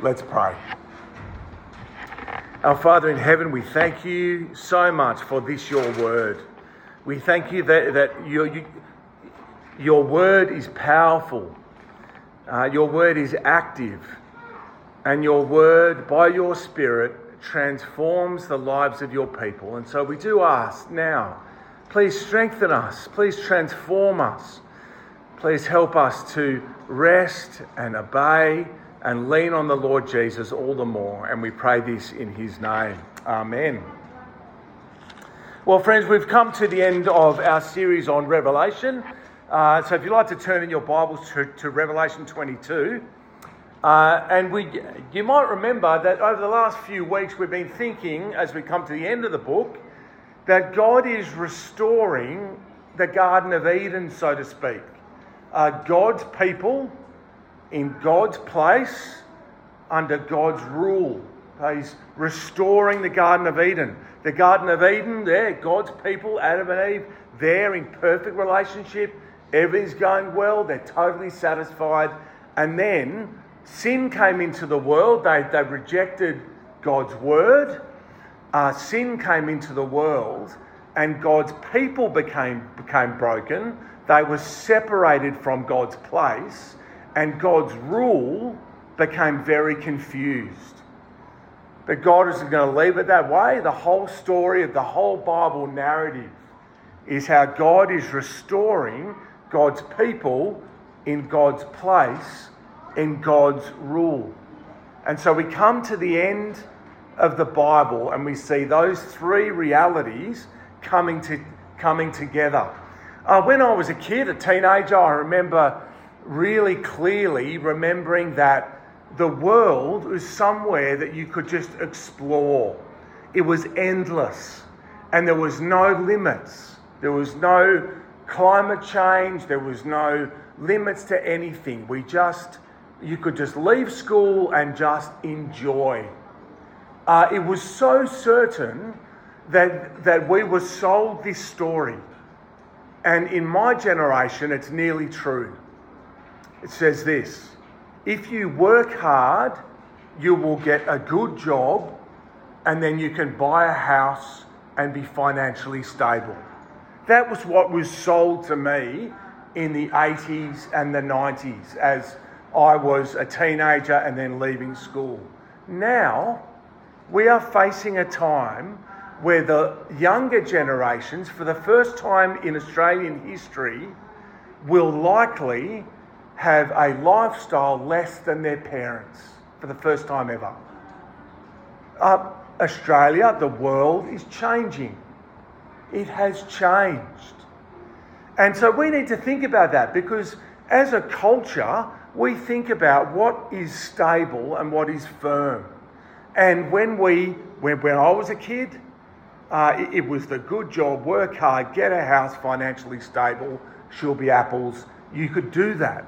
Let's pray. Our Father in heaven, we thank you so much for this, your word. We thank you that your word is powerful. Your word is active. And your word, by your Spirit, transforms the lives of your people. And so we do ask now, please strengthen us. Please transform us. Please help us to rest and obey and lean on the Lord Jesus all the more. And we pray this in his name. Amen. Well, friends, we've come to the end of our series on Revelation. So if you'd like to turn in your Bibles to Revelation 22. You might remember that over the last few weeks we've been thinking, as we come to the end of the book, that God is restoring the Garden of Eden, so to speak. God's people in God's place under God's rule. He's restoring the Garden of Eden. The Garden of Eden, there, God's people, Adam and Eve, they're in perfect relationship. Everything's going well. They're totally satisfied. And then sin came into the world. They rejected God's word. Sin came into the world, and God's people became broken. They were separated from God's place, and God's rule became very confused. But God isn't going to leave it that way. The whole story of the whole Bible narrative is how God is restoring God's people in God's place, in God's rule. And so we come to the end of the Bible and we see those three realities coming together. When I was a kid, a teenager, I remember really clearly remembering that the world was somewhere that you could just explore. It was endless and there was no limits. There was no climate change. There was no limits to anything. You could just leave school and just enjoy. It was so certain that we were sold this story. And in my generation, it's nearly true. It says this: if you work hard, you will get a good job, and then you can buy a house and be financially stable. That was what was sold to me in the 80s and the 90s as I was a teenager and then leaving school. Now, we are facing a time where the younger generations, for the first time in Australian history, will likely have a lifestyle less than their parents for the first time ever. Australia, the world, is changing. It has changed. And so we need to think about that, because as a culture, we think about what is stable and what is firm. And when I was a kid, it was the good job, work hard, get a house, financially stable, she'll be apples. You could do that.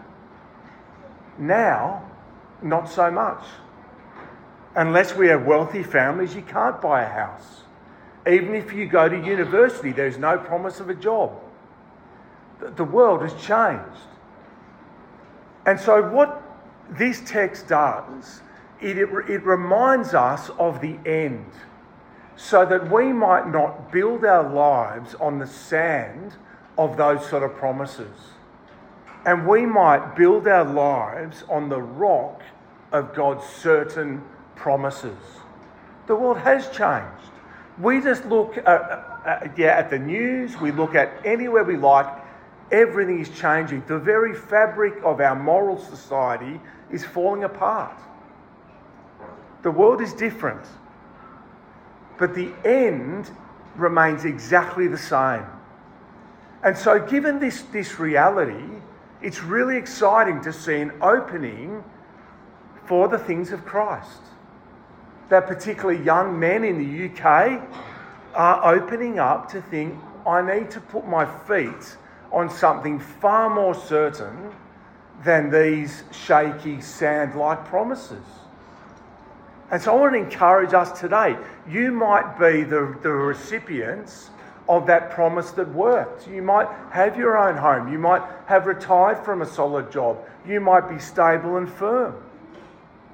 Now, not so much. Unless we have wealthy families, you can't buy a house. Even if you go to university, there's no promise of a job. The world has changed. And so what this text does, it reminds us of the end, so that we might not build our lives on the sand of those sort of promises. And we might build our lives on the rock of God's certain promises. The world has changed. We just look at the news, we look at anywhere we like, everything is changing. The very fabric of our moral society is falling apart. The world is different. But the end remains exactly the same. And so given this reality, it's really exciting to see an opening for the things of Christ. That particularly young men in the UK are opening up to think, I need to put my feet on something far more certain than these shaky, sand-like promises. And so I want to encourage us today. You might be the recipients of that promise that worked. You might have your own home. You might have retired from a solid job. You might be stable and firm.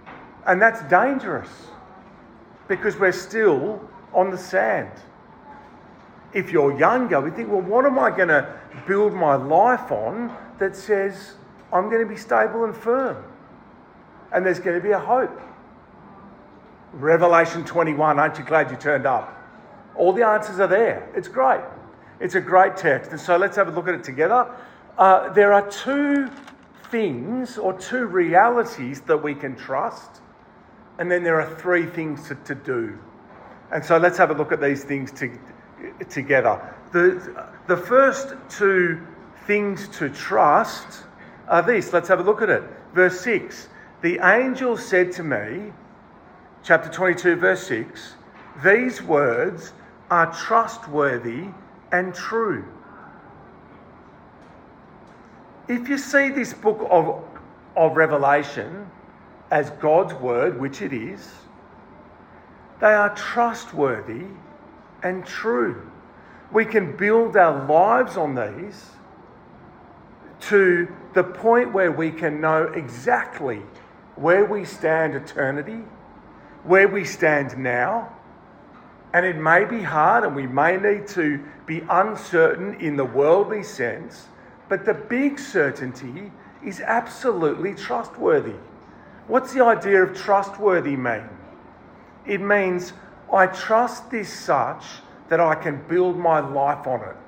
And that's dangerous because we're still on the sand. If you're younger, we think, well, what am I going to build my life on that says I'm going to be stable and firm? And there's going to be a hope. Revelation 21, aren't you glad you turned up? All the answers are there. It's great. It's a great text. And so let's have a look at it together. There are two things or two realities that we can trust. And then there are three things to do. And so let's have a look at these things together. The first two things to trust are these. Let's have a look at it. Verse 6. The angel said to me, chapter 22, verse 6, these words are trustworthy and true. If you see this book of Revelation as God's word, which it is, they are trustworthy and true. We can build our lives on these to the point where we can know exactly where we stand eternity, where we stand now. And it may be hard and we may need to be uncertain in the worldly sense, but the big certainty is absolutely trustworthy. What's the idea of trustworthy mean? It means I trust this such that I can build my life on it.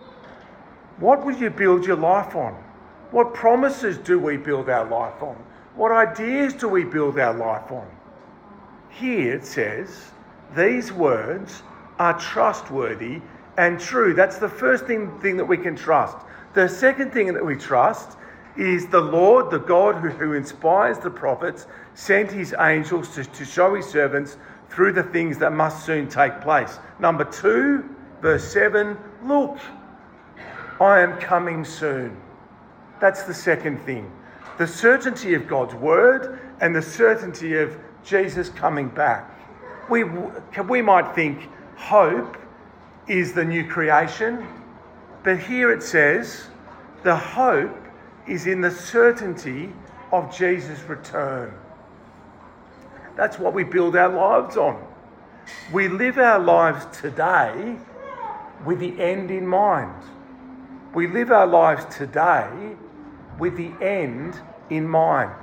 What would you build your life on? What promises do we build our life on? What ideas do we build our life on? Here it says, these words are trustworthy and true. That's the first thing that we can trust. The second thing that we trust is the Lord, the God who inspires the prophets, sent his angels to show his servants through the things that must soon take place. Number 2, verse 7, look, I am coming soon. That's the second thing. The certainty of God's word and the certainty of Jesus coming back. We might think hope is the new creation, but here it says the hope is in the certainty of Jesus' return. That's what we build our lives on. We live our lives today with the end in mind. We live our lives today with the end in mind.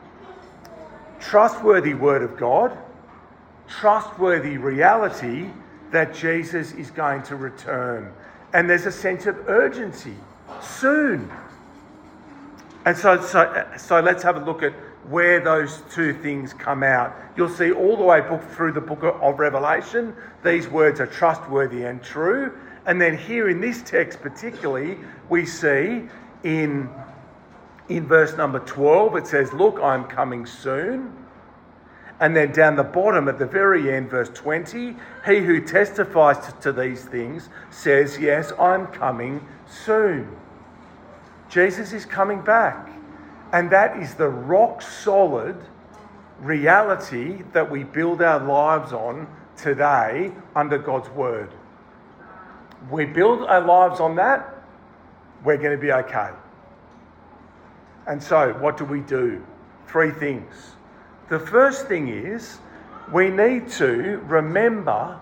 Trustworthy word of God, trustworthy reality that Jesus is going to return. And there's a sense of urgency. Soon. And so let's have a look at where those two things come out. You'll see all the way through the book of Revelation, these words are trustworthy and true. And then here in this text particularly, we see in verse number 12, it says, look, I'm coming soon. And then down the bottom at the very end, verse 20, he who testifies to these things says, yes, I'm coming soon. Jesus is coming back. And that is the rock solid reality that we build our lives on today under God's word. We build our lives on that, we're going to be okay. And so what do? 3 things. The first thing is we need to remember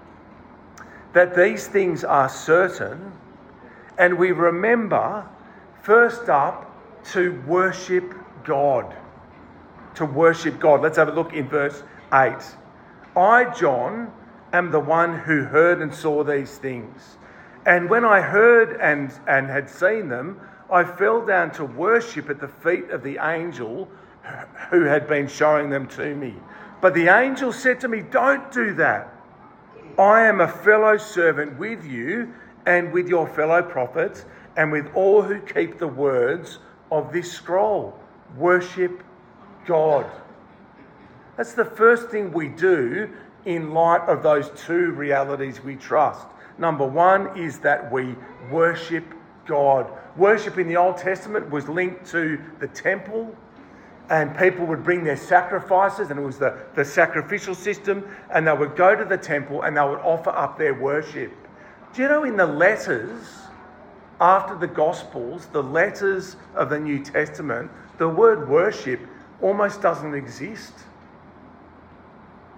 that these things are certain, and we remember first up to worship God. To worship God. Let's have a look in verse 8. I, John, am the one who heard and saw these things. And when I heard and had seen them, I fell down to worship at the feet of the angel who had been showing them to me. But the angel said to me, don't do that. I am a fellow servant with you and with your fellow prophets and with all who keep the words of this scroll. Worship God. That's the first thing we do in light of those two realities we trust. Number 1 is that we worship God. Worship in the Old Testament was linked to the temple, and people would bring their sacrifices, and it was the sacrificial system, and they would go to the temple and they would offer up their worship. Do you know in the letters after the Gospels, the letters of the New Testament, the word worship almost doesn't exist.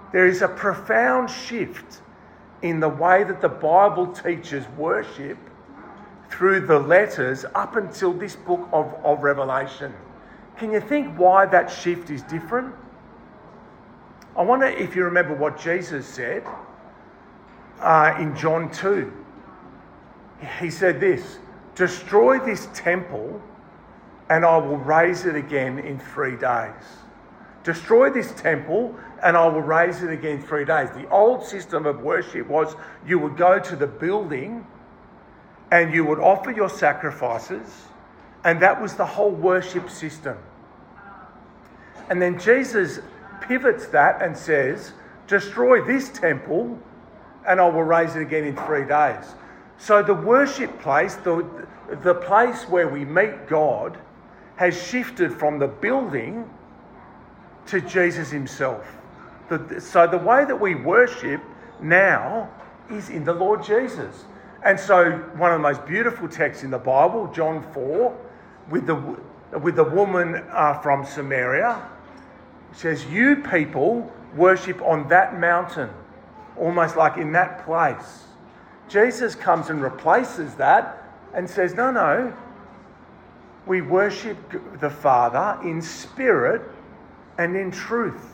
There is a profound shift in the way that the Bible teaches worship through the letters up until this book of Revelation. Can you think why that shift is different? I wonder if you remember what Jesus said in John 2. He said this, "Destroy this temple and I will raise it again in 3 days." Destroy this temple and I will raise it again in 3 days. The old system of worship was you would go to the building and you would offer your sacrifices, and that was the whole worship system. And then Jesus pivots that and says, "Destroy this temple and I will raise it again in 3 days." So the worship place, the place where we meet God, has shifted from the building to Jesus himself. So the way that we worship now is in the Lord Jesus. And so one of the most beautiful texts in the Bible, John 4, with the woman from Samaria, says, "You people worship on that mountain," almost like in that place. Jesus comes and replaces that and says, no, we worship the Father in spirit and in truth.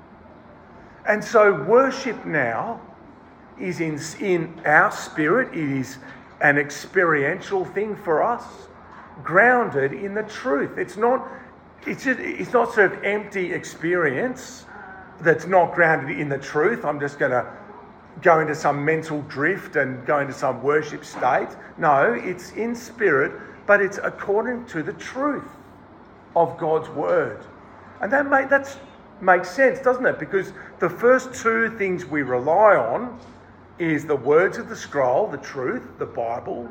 And so worship now is in our spirit. It is an experiential thing for us, grounded in the truth. It's not sort of empty experience that's not grounded in the truth. I'm just going to go into some mental drift and go into some worship state. No, it's in spirit, but it's according to the truth of God's word. And that makes sense, doesn't it? Because the first two things we rely on is the words of the scroll, the truth, the Bible,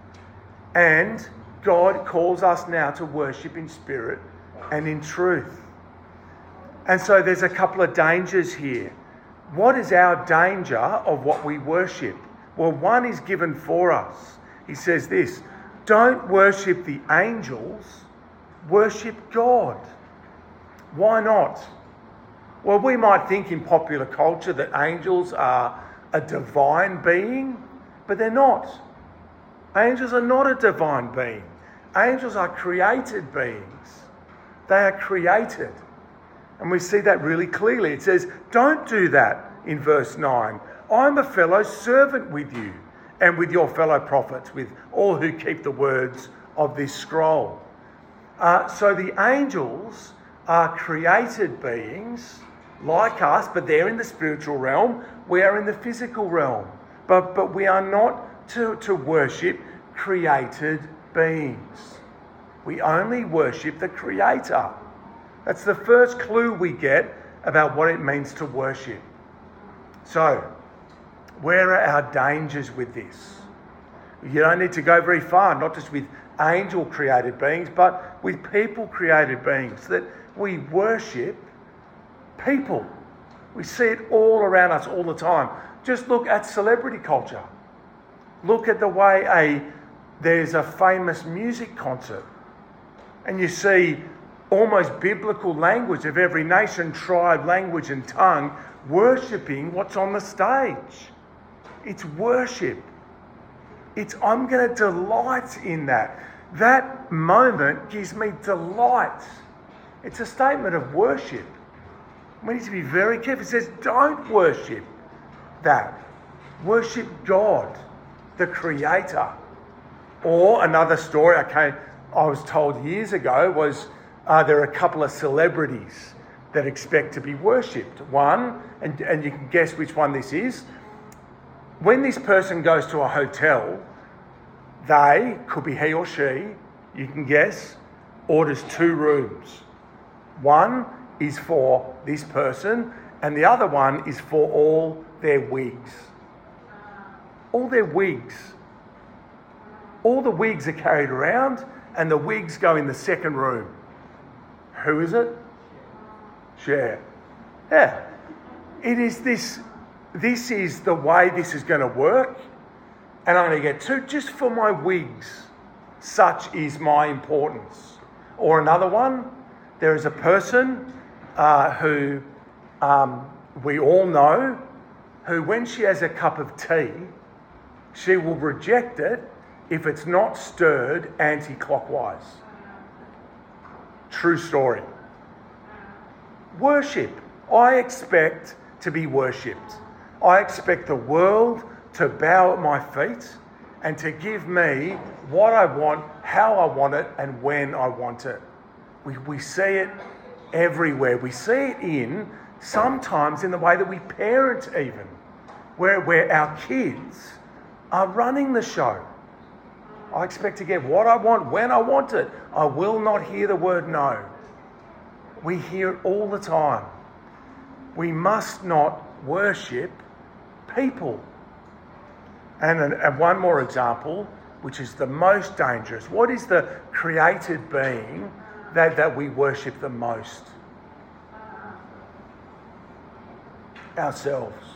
and God calls us now to worship in spirit and in truth. And so there's a couple of dangers here. What is our danger of what we worship? Well, one is given for us. He says this, "Don't worship the angels, worship God." Why not? Well, we might think in popular culture that angels are a divine being, but they're not. Angels are not a divine being. Angels are created beings. They are created. And we see that really clearly. It says, "Don't do that," in verse 9. "I'm a fellow servant with you and with your fellow prophets, with all who keep the words of this scroll." So the angels are created beings like us, but they're in the spiritual realm. We are in the physical realm. But we are not to worship created beings. We only worship the Creator. That's the first clue we get about what it means to worship. So, where are our dangers with this? You don't need to go very far, not just with angel created beings, but with people created beings, that we worship people. We see it all around us all the time. Just look at celebrity culture. Look at the way there's a famous music concert and you see almost biblical language of every nation, tribe, language and tongue worshipping what's on the stage. It's worship. I'm going to delight in that. That moment gives me delight. It's a statement of worship. We need to be very careful. It says, don't worship that. Worship God, the Creator. Or another story I was told years ago was there are a couple of celebrities that expect to be worshipped. One, and you can guess which one this is. When this person goes to a hotel, they, could be he or she, you can guess, orders 2 rooms. One is for this person and the other one is for all their wigs. All their wigs. All the wigs are carried around and the wigs go in the second room. Who is it? Cher. Yeah. It is this is the way this is going to work, and I'm going to get 2 just for my wigs. Such is my importance. Or another one, there is a person who we all know, who when she has a cup of tea, she will reject it if it's not stirred anti-clockwise. True story. Worship. I expect to be worshipped. I expect the world to bow at my feet and to give me what I want, how I want it, and when I want it. We see it everywhere. We see it sometimes in the way that we parent even, where our kids are running the show. I expect to get what I want, when I want it. I will not hear the word no. We hear it all the time. We must not worship people. And one more example, which is the most dangerous. What is the created being that we worship the most? Ourselves.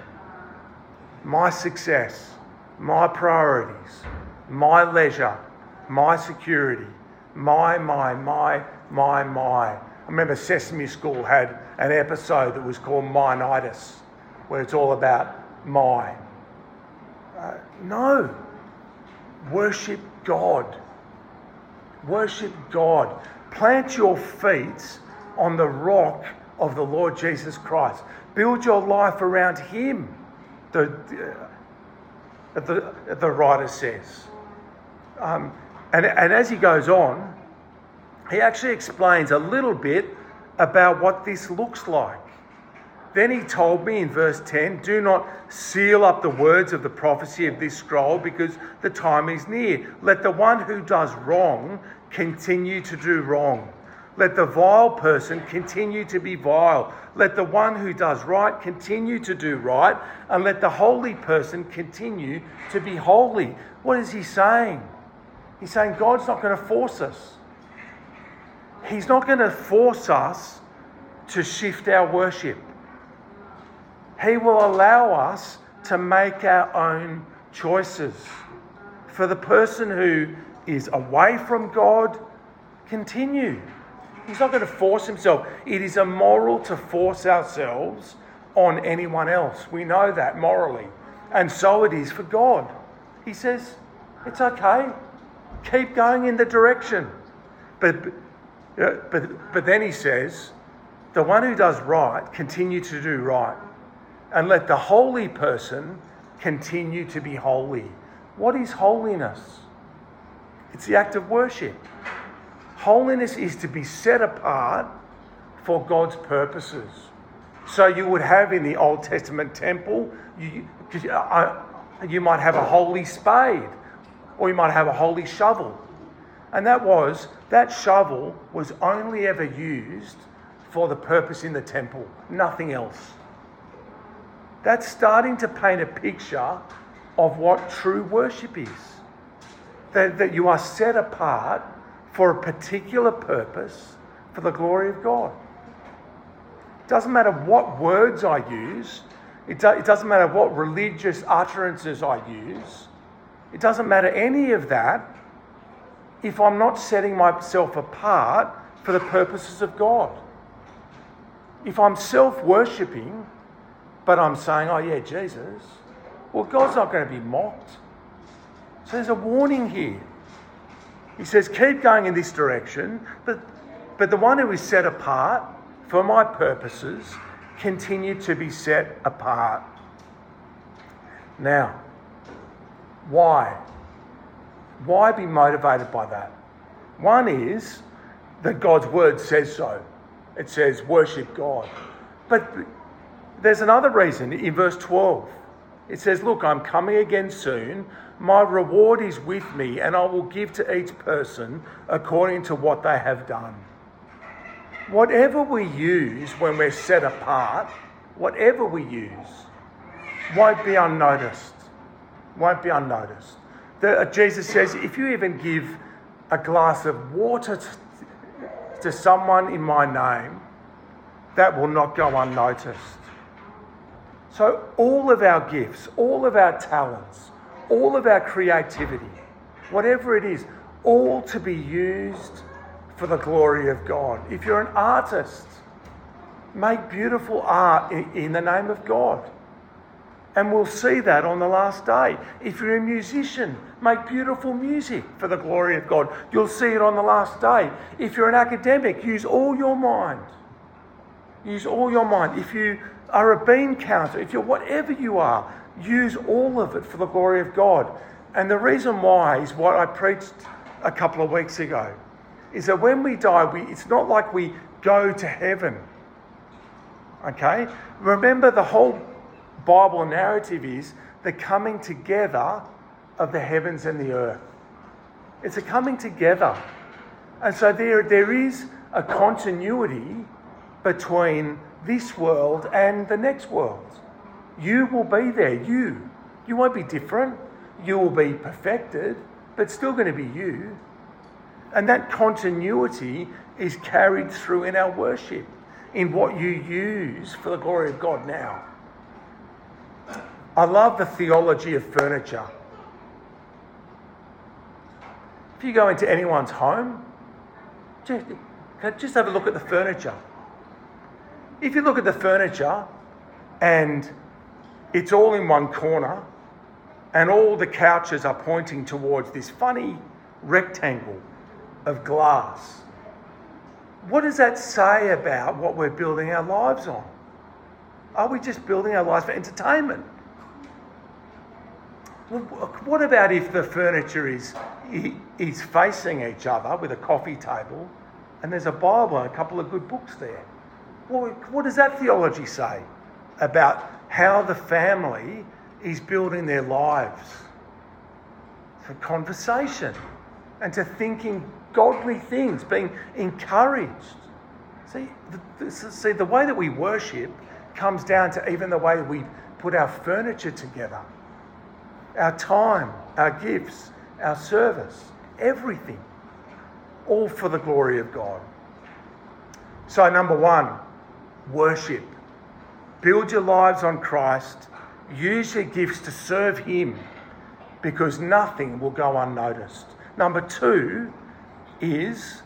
My success, my priorities, my leisure, my security, my. I remember Sesame School had an episode that was called Mine-itis, where it's all about my. No. Worship God. Worship God. Plant your feet on the rock of the Lord Jesus Christ. Build your life around Him, the writer says. And as he goes on, he actually explains a little bit about what this looks like. Then he told me in verse 10, do not seal up the words of the prophecy of this scroll because the time is near. Let the one who does wrong continue to do wrong. Let the vile person continue to be vile. Let the one who does right continue to do right. And let the holy person continue to be holy. What is he saying? He's saying God's not going to force us. He's not going to force us to shift our worship. He will allow us to make our own choices. For the person who is away from God, continue. He's not going to force himself. It is immoral to force ourselves on anyone else. We know that morally. And so it is for God. He says, it's okay. Keep going in the direction. But then he says, the one who does right, continue to do right. And let the holy person continue to be holy. What is holiness? It's the act of worship. Holiness is to be set apart for God's purposes. So you would have in the Old Testament temple, you might have a holy spade, or you might have a holy shovel. And that shovel was only ever used for the purpose in the temple, nothing else. That's starting to paint a picture of what true worship is. That you are set apart for a particular purpose for the glory of God. It doesn't matter what words I use. It doesn't matter what religious utterances I use. It doesn't matter any of that if I'm not setting myself apart for the purposes of God. If I'm self-worshipping, but I'm saying, oh yeah, Jesus, well, God's not going to be mocked. So there's a warning here. He says, keep going in this direction, but the one who is set apart for my purposes, continue to be set apart. Now, why? Why be motivated by that? One is that God's word says so. It says, worship God. But there's another reason in verse 12. It says, look, I'm coming again soon. My reward is with me, and I will give to each person according to what they have done. Whatever we use when we're set apart, whatever we use, won't be unnoticed. Won't be unnoticed. Jesus says, if you even give a glass of water to someone in my name, that will not go unnoticed. So all of our gifts, all of our talents, all of our creativity, whatever it is, all to be used for the glory of God. If you're an artist, Make beautiful art in the name of God. And we'll see that on the last day. If you're a musician, make beautiful music for the glory of God. You'll see it on the last day. If you're an academic, use all your mind. Use all your mind. If you are a bean counter, if you're whatever you are, use all of it for the glory of God. And the reason why is what I preached a couple of weeks ago, is that when we die, it's not like we go to heaven. Okay? Remember, the whole Bible narrative is the coming together of the heavens and the earth. It's a coming together. And so there is a continuity between this world and the next world. You will be there. You won't be different. You will be perfected, but still going to be you. And that continuity is carried through in our worship, in what you use for the glory of God now. I love the theology of furniture. If you go into anyone's home, just have a look at the furniture. If you look at the furniture and it's all in one corner and all the couches are pointing towards this funny rectangle of glass, what does that say about what we're building our lives on? Are we just building our lives for entertainment? Well, what about if the furniture is facing each other with a coffee table and there's a Bible and a couple of good books there? Well, what does that theology say about how the family is building their lives? For conversation and to thinking godly things, being encouraged. See, the way that we worship comes down to even the way that we put our furniture together. Our time, our gifts, our service, everything. All for the glory of God. So number one, worship. Build your lives on Christ. Use your gifts to serve Him, because nothing will go unnoticed. Number two is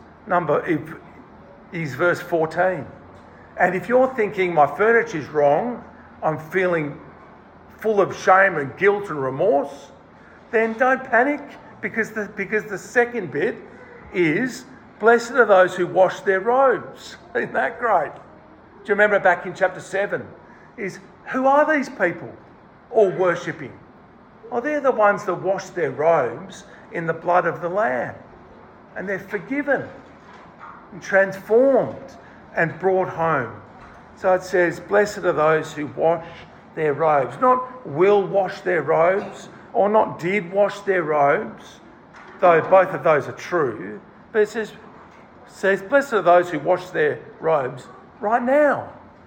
verse 14. And if you're thinking my furniture's wrong, I'm feeling full of shame and guilt and remorse, then don't panic, because the second bit is, blessed are those who wash their robes. Isn't that great? Do you remember back in chapter 7? Who are these people all worshipping? Well, they're the ones that wash their robes in the blood of the Lamb. And they're forgiven and transformed and brought home. So it says, blessed are those who wash their robes. Not will wash their robes, or not did wash their robes, though both of those are true. But it says blessed are those who wash their robes right now.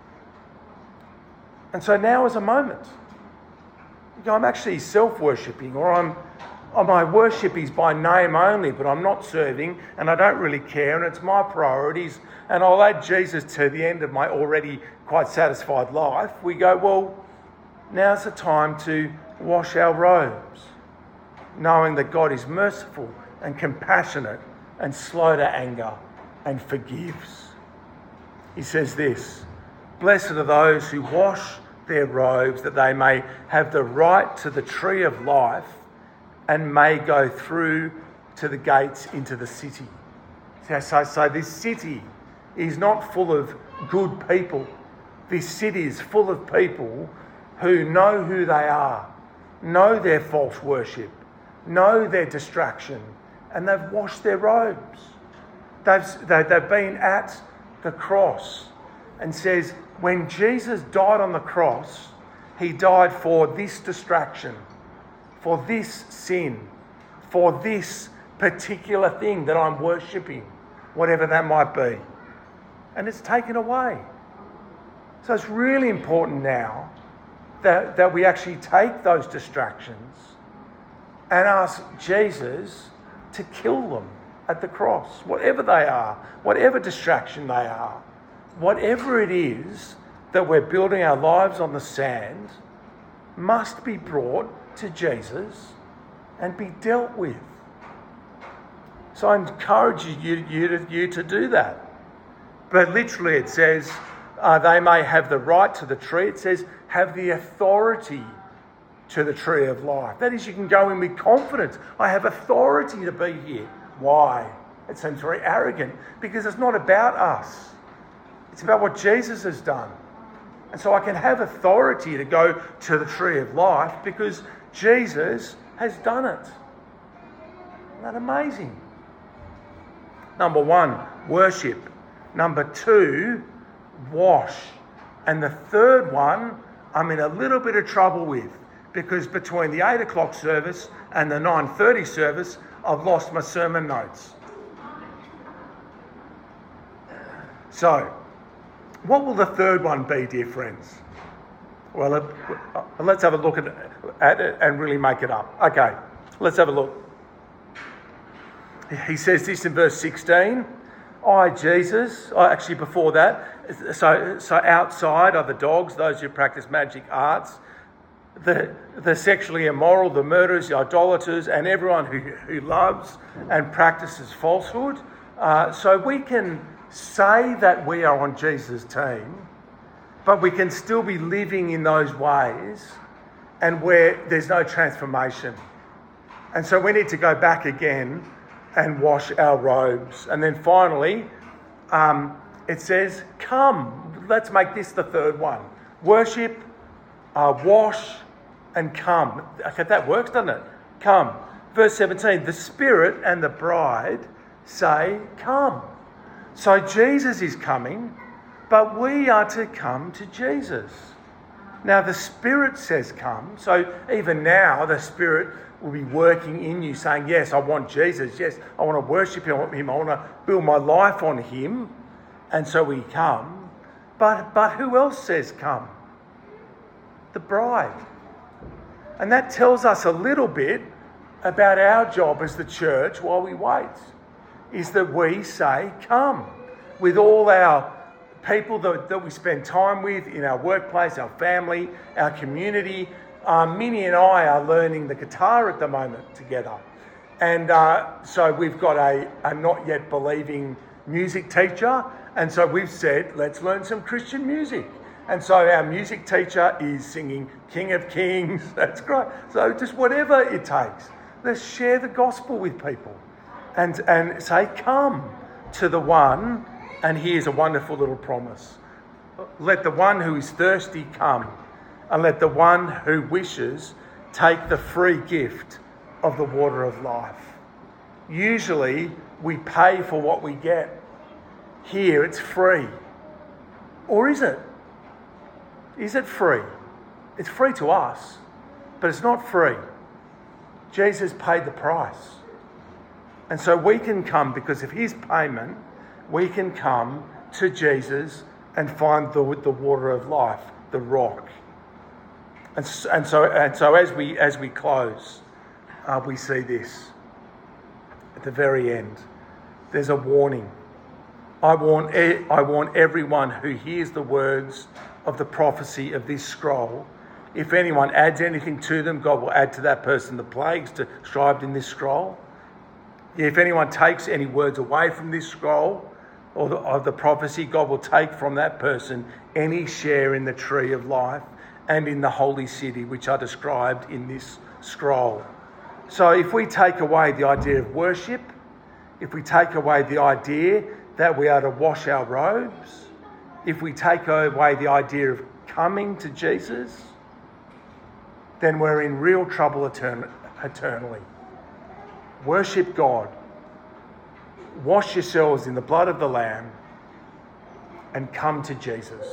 And so now is a moment. I'm actually self-worshipping, or my worship is by name only, but I'm not serving and I don't really care, and it's my priorities, and I'll add Jesus to the end of my already quite satisfied life. We go, well, now's the time to wash our robes, knowing that God is merciful and compassionate and slow to anger and forgives. He says this, blessed are those who wash their robes, that they may have the right to the tree of life and may go through to the gates into the city. So this city is not full of good people. This city is full of people who know who they are, know their false worship, know their distraction, and they've washed their robes. They've been at the cross, and says when Jesus died on the cross, he died for this distraction, for this sin, for this particular thing that I'm worshipping, whatever that might be. And it's taken away. So it's really important now that we actually take those distractions and ask Jesus to kill them at the cross, whatever they are, whatever distraction they are, whatever it is that we're building our lives on the sand must be brought to Jesus and be dealt with. So I encourage you to do that. But literally it says, they may have the right to the tree. It says, have the authority to the tree of life. That is, you can go in with confidence. I have authority to be here. Why? It seems very arrogant, because it's not about us. It's about what Jesus has done. And so I can have authority to go to the tree of life because Jesus has done it. Isn't that amazing? Number 1, worship. Number 2, wash. And the third one, I'm in a little bit of trouble with, because between the 8 o'clock service and the 9:30 service, I've lost my sermon notes. So, what will the third one be, dear friends? Well, let's have a look at it and really make it up. Okay, let's have a look. He says this in verse 16. Actually before that, so outside are the dogs, those who practice magic arts, the sexually immoral, the murderers, the idolaters, and everyone who loves and practices falsehood. So we can say that we are on Jesus' team, but we can still be living in those ways and where there's no transformation. And so we need to go back again and wash our robes. And then finally, it says, come. Let's make this the third one. Worship, wash, and come. Okay, that works, doesn't it? Come. Verse 17, the Spirit and the bride say, come. So Jesus is coming, but we are to come to Jesus. Now the Spirit says come, so even now the Spirit will be working in you saying, yes, I want Jesus, yes, I want to worship him, I want to build my life on him, and so we come. But who else says come? The bride. And that tells us a little bit about our job as the church while we wait, is that we say come with all our people that we spend time with in our workplace, our family, our community. Minnie and I are learning the guitar at the moment together. And so we've got a not yet believing music teacher. And so we've said, let's learn some Christian music. And so our music teacher is singing King of Kings. That's great. So just whatever it takes, let's share the gospel with people and say, come to the one. And here's a wonderful little promise. Let the one who is thirsty come, and let the one who wishes take the free gift of the water of life. Usually we pay for what we get. Here it's free. Or is it? Is it free? It's free to us, but it's not free. Jesus paid the price. And so we can come because of his payment. We can come to Jesus and find the water of life, the rock. And so as we close, we see this at the very end. There's a warning. I warn everyone who hears the words of the prophecy of this scroll. If anyone adds anything to them, God will add to that person the plagues described in this scroll. If anyone takes any words away from this scroll, of the prophecy, God will take from that person any share in the tree of life and in the holy city, which are described in this scroll. So if we take away the idea of worship, if we take away the idea that we are to wash our robes, if we take away the idea of coming to Jesus, then we're in real trouble eternally. Worship God. Wash yourselves in the blood of the Lamb and come to Jesus.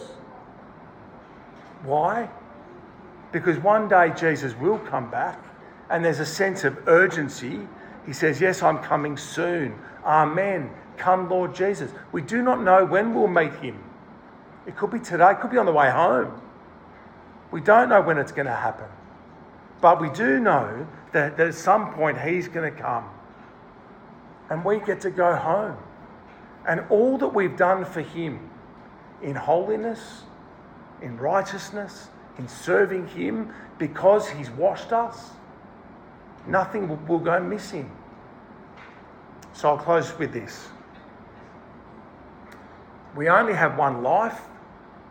Why? Because one day Jesus will come back and there's a sense of urgency. He says, yes, I'm coming soon. Amen. Come, Lord Jesus. We do not know when we'll meet him. It could be today, it could be on the way home. We don't know when it's going to happen. But we do know that at some point he's going to come. And we get to go home. And all that we've done for him in holiness, in righteousness, in serving him, because he's washed us, nothing will go missing. So I'll close with this. We only have one life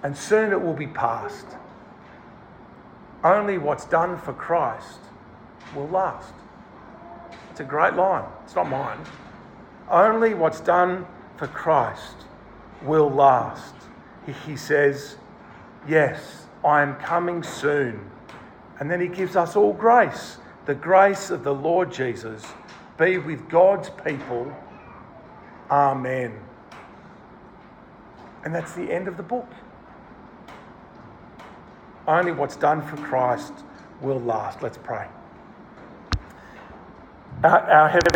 and soon it will be past. Only what's done for Christ will last. It's a great line. It's not mine. Only what's done for Christ will last. He says, yes, I am coming soon. And then he gives us all grace. The grace of the Lord Jesus be with God's people. Amen. And that's the end of the book. Only what's done for Christ will last. Let's pray. Our Heavenly